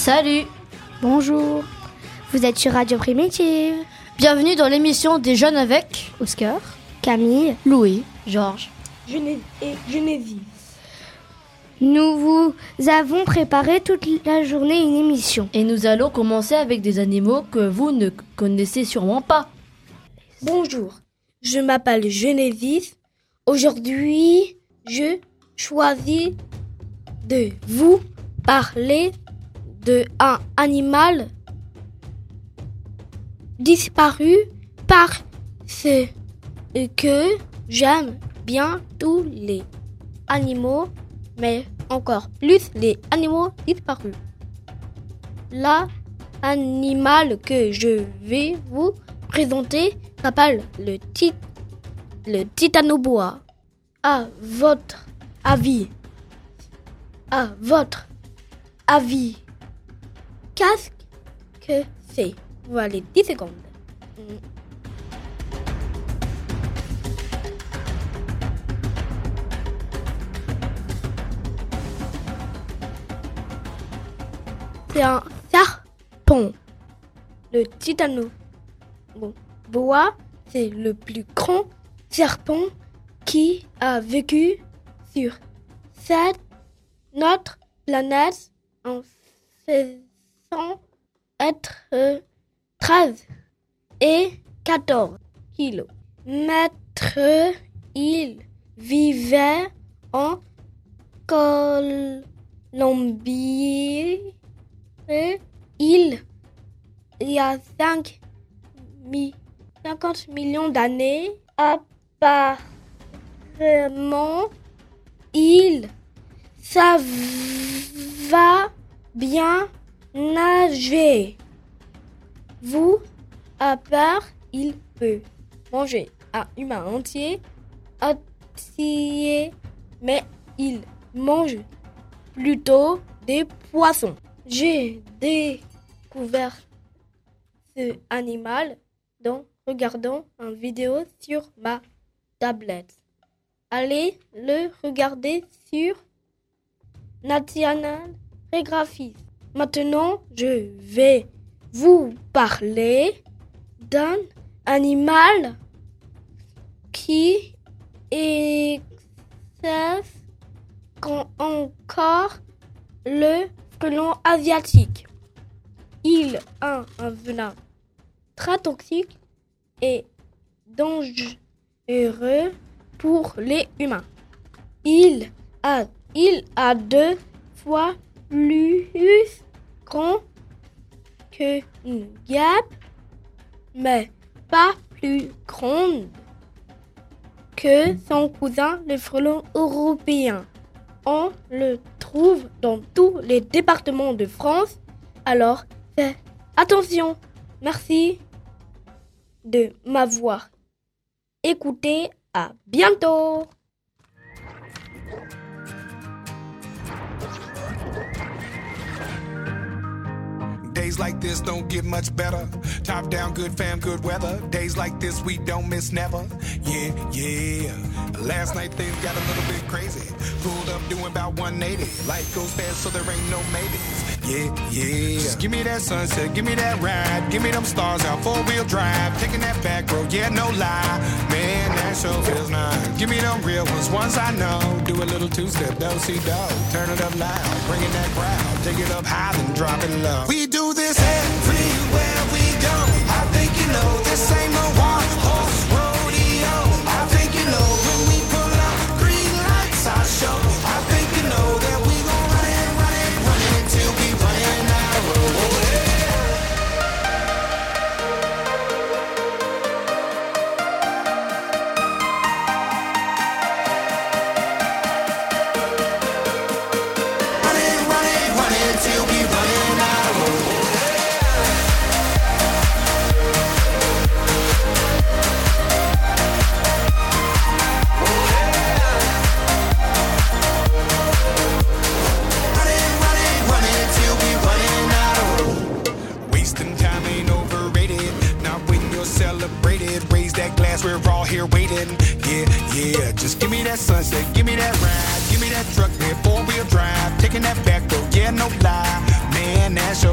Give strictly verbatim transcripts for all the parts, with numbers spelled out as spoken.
Salut. Bonjour. Vous êtes sur Radio Primitive. Bienvenue dans l'émission des jeunes avec Oscar, Camille, Louis, Georges Gené- et Geneviève. Nous vous avons préparé toute la journée une émission. Et nous allons commencer avec des animaux que vous ne connaissez sûrement pas. Bonjour, je m'appelle Geneviève. Aujourd'hui, je choisis de vous parler de un animal disparu parce que j'aime bien tous les animaux, mais encore plus les animaux disparus. L'animal que je vais vous présenter s'appelle le, tit- le titanoboa. À votre avis, à votre avis, qu'est-ce que c'est? Voilà, dix secondes. C'est un serpent. Le titanoboa, c'est le plus grand serpent qui a vécu sur cette notre planète en faisant être euh, treize et quatorze kilomètres. Il vivait en Colombie. Et il y a cinq mi- cinquante millions d'années. Apparemment, il savait bien nager. Vous, à part, il peut manger un humain entier, entier, mais il mange plutôt des poissons. J'ai découvert ce animal en regardant une vidéo sur ma tablette. Allez le regarder sur National Geographic. Maintenant, je vais vous parler d'un animal qui existe encore, le frelon asiatique. Il a un venin très toxique et dangereux pour les humains. Il a, il a deux fois plus grand qu'une guêpe, mais pas plus grande que son cousin le frelon européen. On le trouve dans tous les départements de France, alors faites attention. Merci de m'avoir écouté. À bientôt. Days like this don't get much better. Top down, good fam, good weather. Days like this we don't miss never. Yeah, yeah. Last night things got a little bit crazy. Pulled up doing about one eighty. Life goes fast so there ain't no maybes. Yeah, yeah. Just give me that sunset, give me that ride. Give me them stars out, four-wheel drive. Taking that back road, yeah, no lie. Man, that sure feels nice. Give me them real ones, ones I know. Do a little two-step, do-si-do. Turn it up loud, bring in that crowd. Take it up high, then drop it low. We do this everywhere we go. I think you know this ain't no one-horse rodeo. I think you know when we pull up green lights, I show. I think you know that we gon' run it, run it, run it till we running out of road. Run it, run it, run it till we running out of road. We're all here waiting, yeah, yeah. Just give me that sunset, give me that ride, give me that truck, that four-wheel drive, taking that back road, yeah, no lie. Man, that sure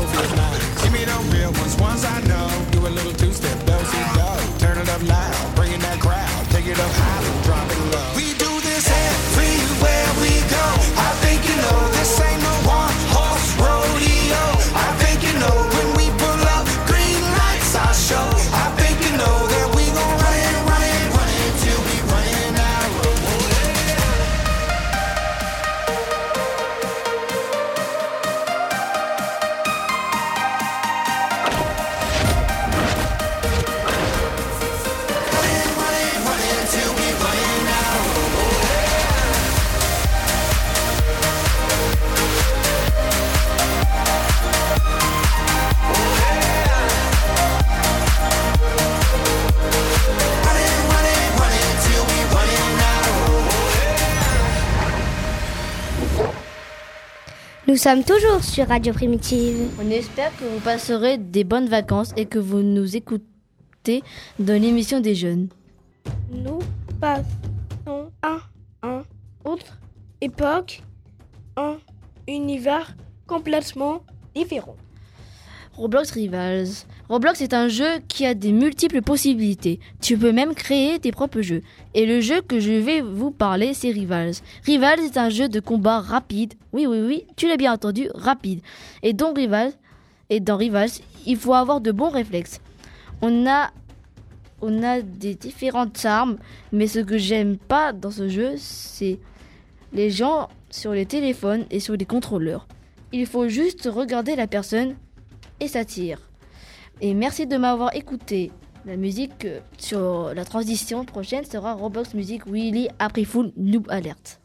Nous sommes toujours sur Radio Primitive. On espère que vous passerez des bonnes vacances et que vous nous écoutez dans l'émission des jeunes. Nous passons à une autre époque, un univers complètement différent. Roblox Rivals. Roblox est un jeu qui a des multiples possibilités. Tu peux même créer tes propres jeux. Et le jeu que je vais vous parler, c'est Rivals. Rivals est un jeu de combat rapide. Oui, oui, oui, tu l'as bien entendu, rapide. Et donc Rivals, et dans Rivals, il faut avoir de bons réflexes. On a, on a des différentes armes, mais ce que j'aime pas dans ce jeu, c'est les gens sur les téléphones et sur les contrôleurs. Il faut juste regarder la personne et ça tire. Et merci de m'avoir écouté. La musique euh, sur la transition prochaine sera Roblox Music Willy April Fool Noob Alert.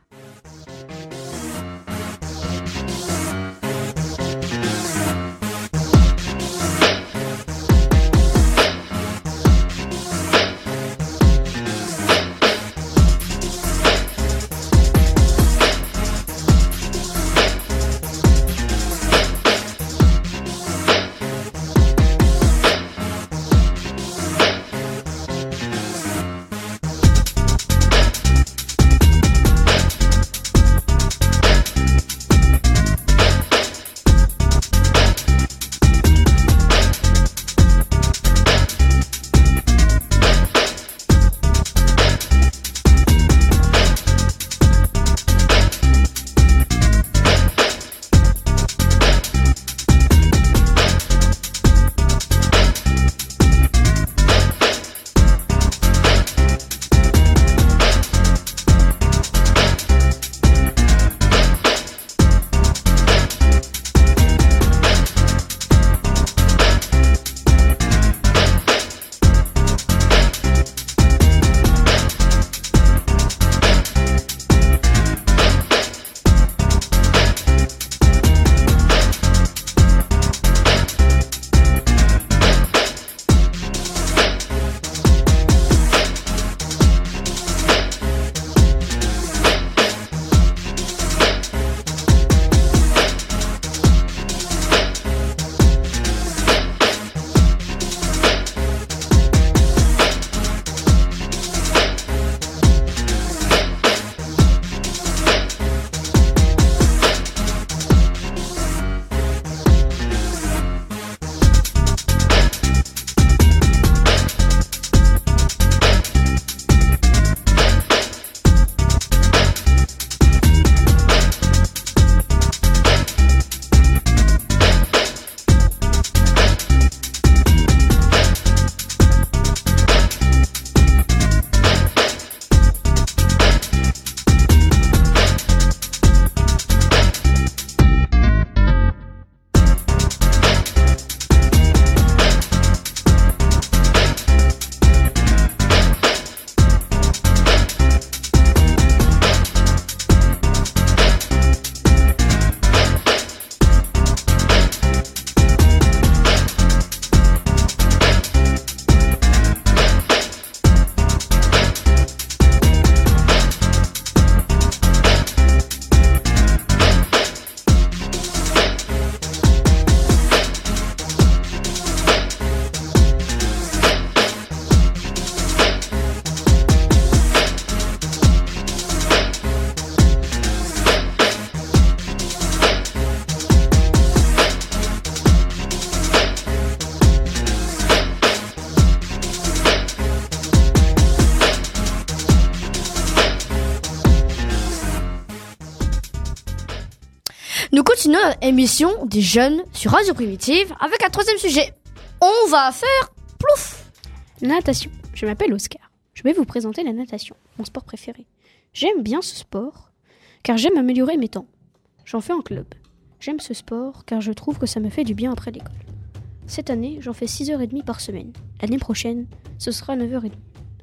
Nous continuons notre émission des jeunes sur Radio Primitive avec un troisième sujet. On va faire plouf. Natation. Je m'appelle Oscar. Je vais vous présenter la natation, mon sport préféré. J'aime bien ce sport car j'aime améliorer mes temps. J'en fais en club. J'aime ce sport car je trouve que ça me fait du bien après l'école. Cette année, j'en fais six heures trente par semaine. L'année prochaine, ce sera neuf heures trente.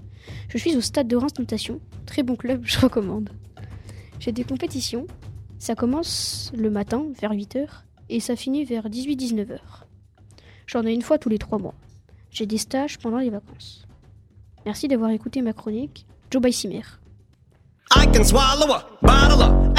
Je suis au stade de Reims Natation. Très bon club, je recommande. J'ai des compétitions. Ça commence le matin vers huit heures et ça finit vers dix-huit à dix-neuf heures. J'en ai une fois tous les trois mois. J'ai des stages pendant les vacances. Merci d'avoir écouté ma chronique. Joe Baissimer. I can swallow a bottle of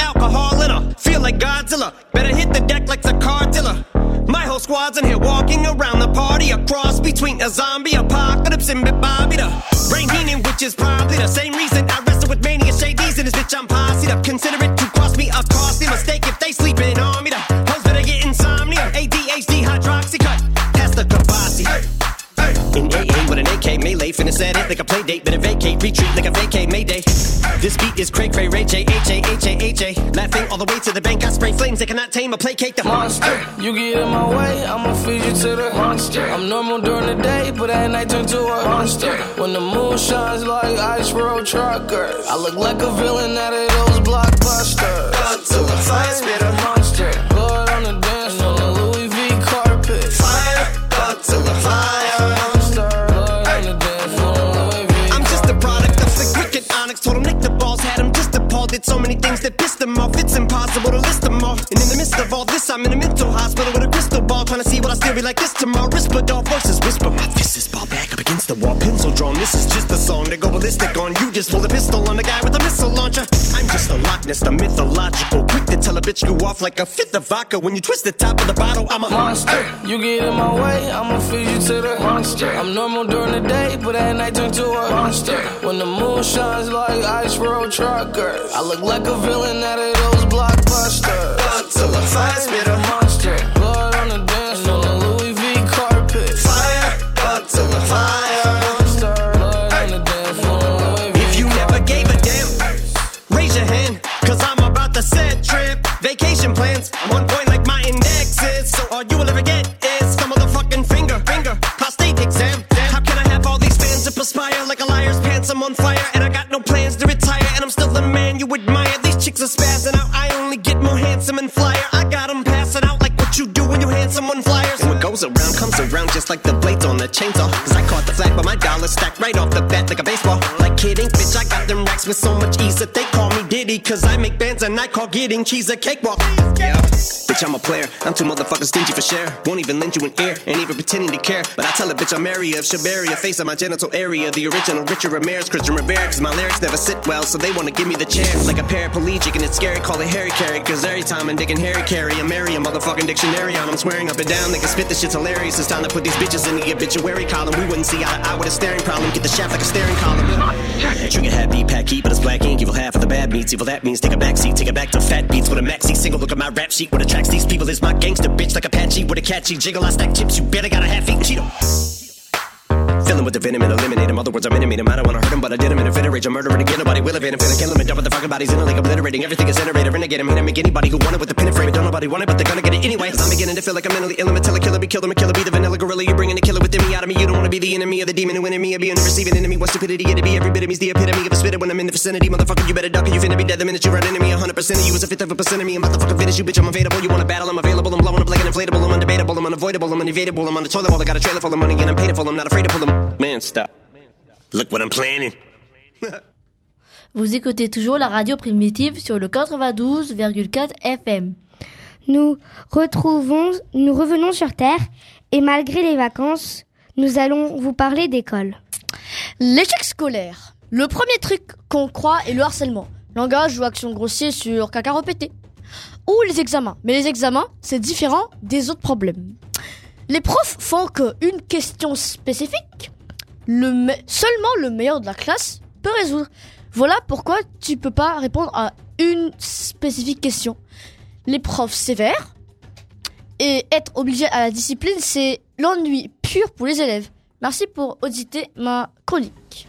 alcohol in her. Feel like Godzilla, better hit the deck like the Cardilla. My whole squad's in here walking around the party, a cross between a zombie apocalypse and Bobby the Brain Heenan, which is probably the same reason I wrestle with mania shades in this bitch. I'm posse up. Consider it to cost me a costly mistake if they sleeping on me. The hoes better get insomnia, A D H D hydroxy cut, past the Kavasi. Hey, hey. In A A with an A K melee, finna set it like a play date, better vacate, retreat like a vacate Mayday. This beat is cray cray Ray J H A H A H A. Laughing all the way to the bank, I spray flames they cannot tame or placate the monster. You get in my way, I'ma feed you to the monster. I'm normal during the day, but at night turn to a monster. When the moon shines like ice road truckers, I look like a villain out of those blockbusters. Up to the fire, spit a monster. Blood on the dance floor, the Louis V carpet. Fire, up to the fire. Monster, blood on the dance floor, Louis V. I'm just a product of the cricket onyx. Told him Nick the balls had him just appalled. Did so many things that pissed him off. It's impossible to list them all. And in the midst of all this, I'm in a mental hospital with a crystal ball, trying to see what I still be like this tomorrow. Risperdal voices whisper, my fist is ball back up against the wall, pencil drawn. This is just a song to go ballistic on. You just pull a pistol on the guy with a missile launcher. I'm just a Loch Ness, the mythological, quick to tell a bitch you off like a fifth of vodka. When you twist the top of the bottle, I'm a monster. You get in my way, I'ma feed you to the monster. I'm normal during the day, but at night turn to a monster. When the moon shines like ice road truckers, I look like a villain out of those blockbusters. Up to the fire, spit a monster. Blood on the dance floor, the Louis V carpet. Fire, up to the fire. Monster, blood on the dance floor, Louis V. If you never gave a damn, raise your hand, cause I'm about to set trip. Vacation plans, I'm on point like my index is. So all you will ever get is some motherfucking finger, finger, prostate exam. How can I have all these fans that perspire like a liar's pants? I'm on fire and I got no plans to retire, and I'm still the man you admire. These chicks are spazzing out, I only get more handsome and flyer. I got them passing out like what you do when you hand someone flyers. And what goes around comes around just like the blades on the chainsaw. Cause I caught the flag but my dollar stacked right off the bat like a baseball. Like Kid Ink, bitch, I got them racks with so much ease that they call me Diddy. Cause I make bands and I call getting cheese a cakewalk. Yeah, bitch, I'm a player, I'm too motherfucking stingy for share. Won't even lend you an ear, ain't even pretending to care. But I tell a bitch I'm area of Shabaria, face on my genital area. The original Richard Ramirez, Christian Rivera. Cause my lyrics never sit well, so they wanna give me the chair. Like a paraplegic and it's scary, call it Harry Carry. Cause every time I'm digging Harry Carry, I'm Mary, a motherfucking dictionary on. I'm swearing up and down, they can spit this shit's hilarious. It's time to put these bitches in the obituary column. We wouldn't see eye to eye with a staring problem. Get the shaft like a staring column. Trigger happy, pack heat, but it's black ink. Evil half of the bad meats. Evil that means take a backseat, take it back to fat beats with a maxi single. Look at my rap sheet. What attracts these people is my gangster bitch like Apache with a catchy jiggle. I stack chips, you better got a half eat Cheeto. Filling with the venom and eliminate him. Other words, I'm intimate him. I don't wanna hurt him, but I did him in a fit of rage. I'm murdering again. Nobody will evade him. Finna kill him and dump the fucking bodies in a lake, obliterating everything is iterator. Renegade him, hit him, make anybody who want it with the pin and frame it. Don't nobody want it, but they're gonna get it anyway. I'm beginning to feel like I'm mentally ill. I'm a tell a killer, be killer, me killer, be the vanilla gorilla. You're bringing a killer within me out of me. You don't wanna be the enemy of the demon who in me. I'll be in the receiving enemy. What stupidity it'd be. Every bit of me's the epitome of a spitter when I'm in the vicinity. Motherfucker, you better duck or you finna be dead the minute you run into me. one hundred percent of you is a fifth of a percent of me. I'm about to fucking finish you, bitch. I'm available. You wanna battle? I'm available. I'm blowing up like an inflatable. I'm undebatable. I'm unavoidable. I'm unevadable. I'm on the toilet bowl. I got a trailer full of money and I'm paid for. I'm not afraid to pull them. Man, stop. Look what I'm planning. Vous écoutez toujours la radio primitive sur le quatre-vingt-douze virgule quatre F M. Nous retrouvons, nous revenons sur Terre et malgré les vacances, nous allons vous parler d'école. L'échec scolaire. Le premier truc qu'on croit est le harcèlement. Langage ou action grossier sur caca répété. Ou les examens. Mais les examens, c'est différent des autres problèmes. Les profs font qu'une question spécifique, le me- seulement le meilleur de la classe peut résoudre. Voilà pourquoi tu peux pas répondre à une spécifique question. Les profs sévères et être obligé à la discipline, c'est l'ennui pur pour les élèves. Merci pour auditer ma chronique.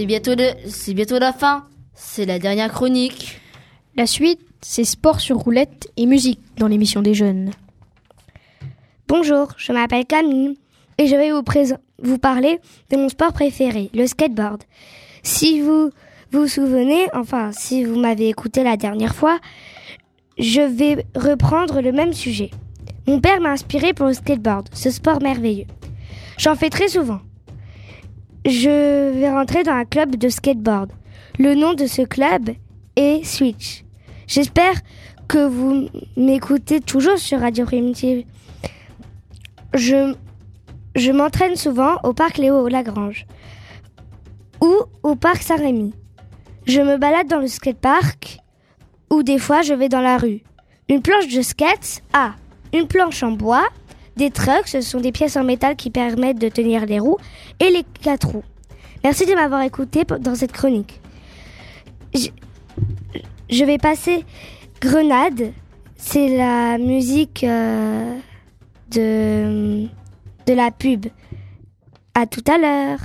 bientôt, le... c'est bientôt la fin. C'est la dernière chronique. La suite, c'est sport sur roulette et musique dans l'émission des jeunes. Bonjour, je m'appelle Camille et je vais vous, prés- vous parler de mon sport préféré, le skateboard. Si vous vous souvenez, enfin si vous m'avez écouté la dernière fois, je vais reprendre le même sujet. Mon père m'a inspiré pour le skateboard, ce sport merveilleux. J'en fais très souvent. Je vais rentrer dans un club de skateboard. Le nom de ce club est Switch. J'espère que vous m'écoutez toujours sur Radio Primitive. Je, je m'entraîne souvent au parc Léo Lagrange ou au parc Saint-Rémy. Je me balade dans le skatepark ou des fois je vais dans la rue. Une planche de skate, ah, une planche en bois, des trucks, ce sont des pièces en métal qui permettent de tenir les roues et les quatre roues. Merci de m'avoir écouté dans cette chronique. Je, je vais passer Grenade, c'est la musique euh, de, de la pub. À tout à l'heure.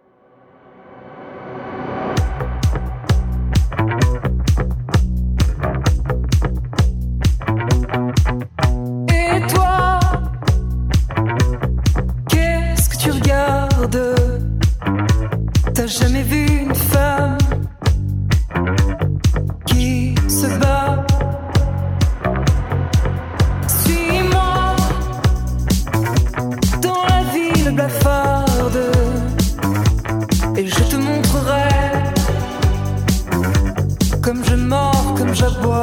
Et toi, qu'est-ce que tu regardes? T'as jamais vu une femme qui se bat? Suis-moi dans la ville blafarde et je te montrerai comme je mords, comme j'aboie.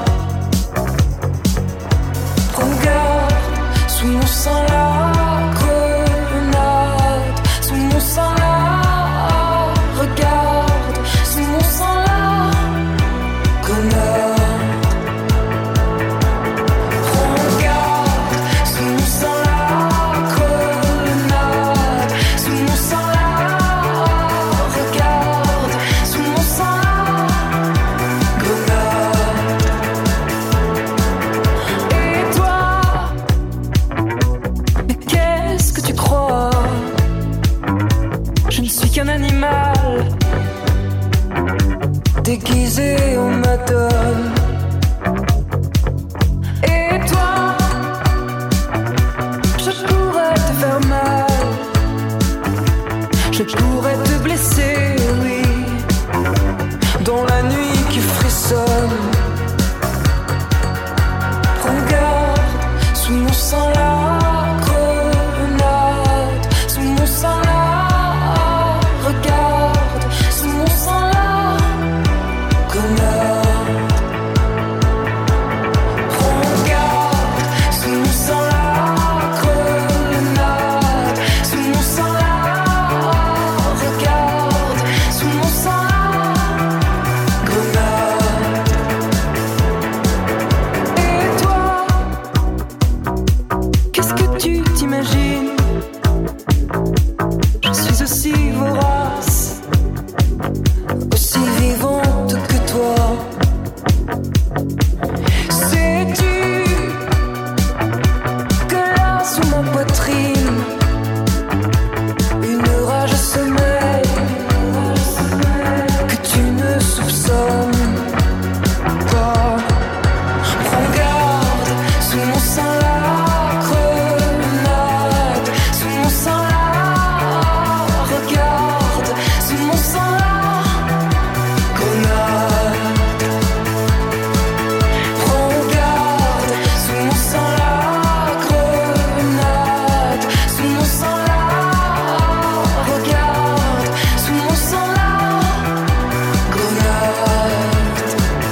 Prends garde, sous mon sang la grenade, sous mon sang la regarde, sous mon sang la grenade. Prends garde, sous mon sang la grenade, sous mon sang la regarde, sous mon sang la grenade. Et toi, mais qu'est-ce que tu crois? Je ne suis qu'un animal déguisé en madone. Et toi, je pourrais te faire mal, je pourrais te blesser, oui, dans la nuit qui frissonne. Prends garde, sous mon sang la grenade, sous mon sang la regarde, sous mon sang la grenade. Prends garde, sous mon sang la grenade, sous mon sang la regarde, sous mon sang la grenade. Et toi, qu'est-ce que tu t'imagines? Je suis aussi vorace, aussi vivante que toi. Sais-tu que là sous ma poitrine, une rage sommeille que tu ne soupçonnes pas? Prends garde, sous mon sang la grenade, sous mon sang la regarde, sous mon sang la grenade. Prends garde, sous mon sang la grenade, sous mon sang la regarde, sous mon sang la grenade.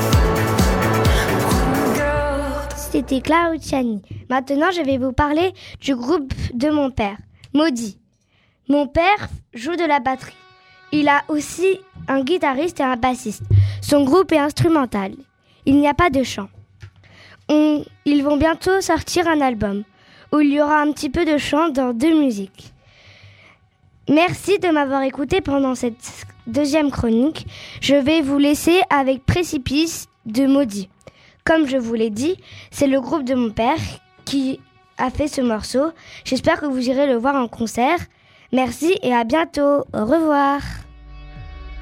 Prends garde. C'était Clara Luciani. Maintenant, je vais vous parler du groupe de mon père, Maudit. Mon père joue de la batterie. Il a aussi un guitariste et un bassiste. Son groupe est instrumental. Il n'y a pas de chant. On- ils vont bientôt sortir un album où il y aura un petit peu de chant dans deux musiques. Merci de m'avoir écouté pendant cette deuxième chronique. Je vais vous laisser avec Précipice de Maudit. Comme je vous l'ai dit, c'est le groupe de mon père qui a fait ce morceau. J'espère que vous irez le voir en concert. Merci et à bientôt. Au revoir.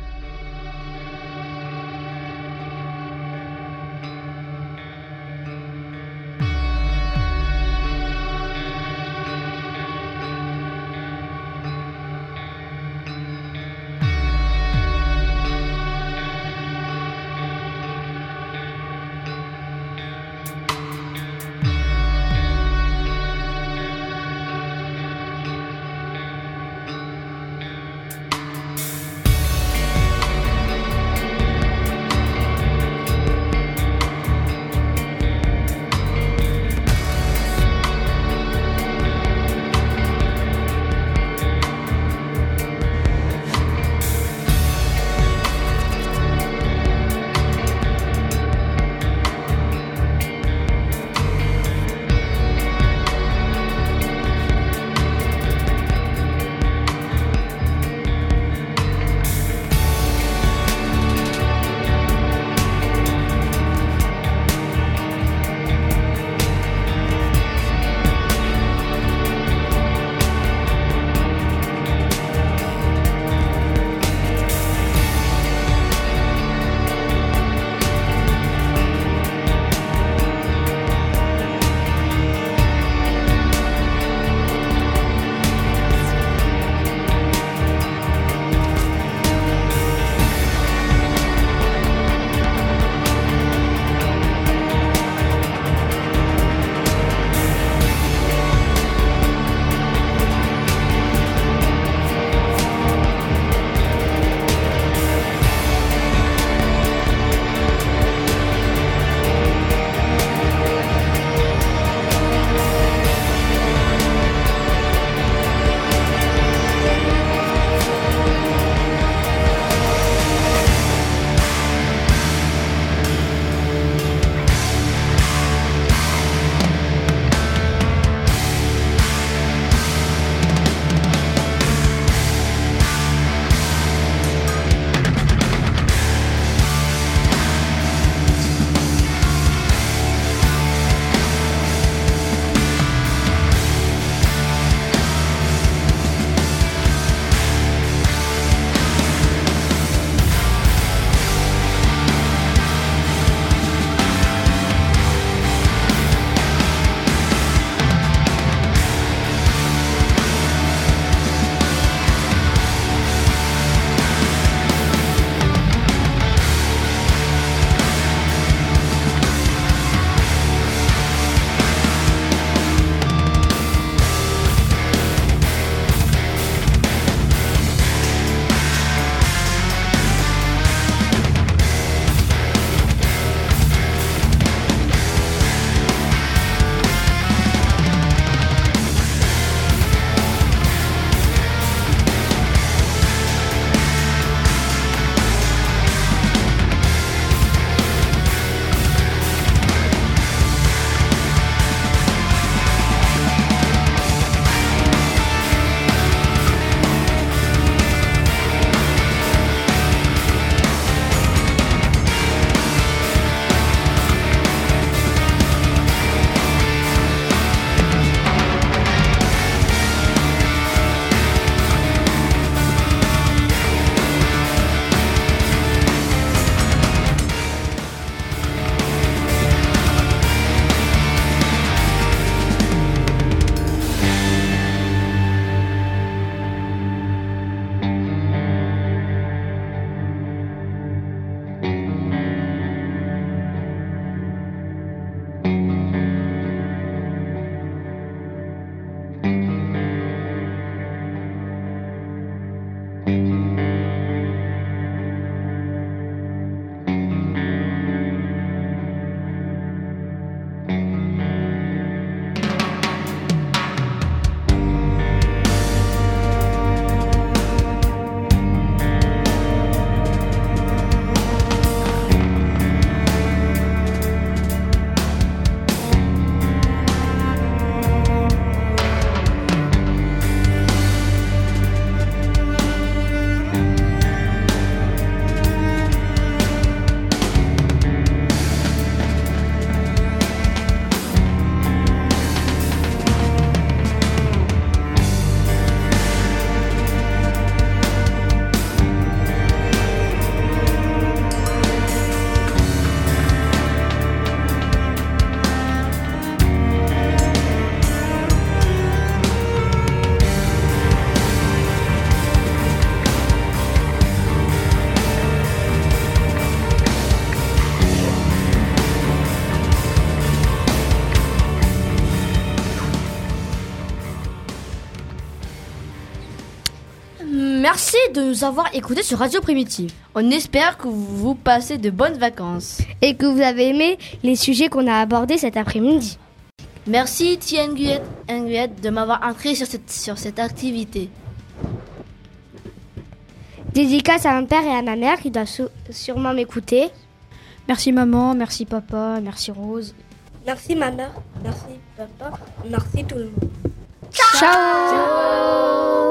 Merci de nous avoir écoutés sur Radio Primitive. On espère que vous passez de bonnes vacances. Et que vous avez aimé les sujets qu'on a abordés cet après-midi. Merci Tia Nguyen Nguyen de m'avoir entré sur cette, sur cette activité. Dédicace à mon père et à ma mère qui doivent sou- sûrement m'écouter. Merci maman, merci papa, merci Rose. Merci ma mère, merci papa, merci tout le monde. Ciao, Ciao.